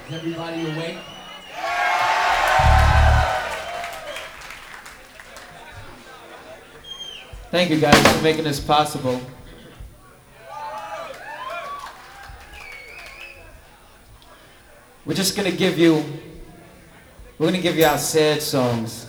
Is everybody awake? Thank you guys for making this possible. We're gonna give you our sad songs.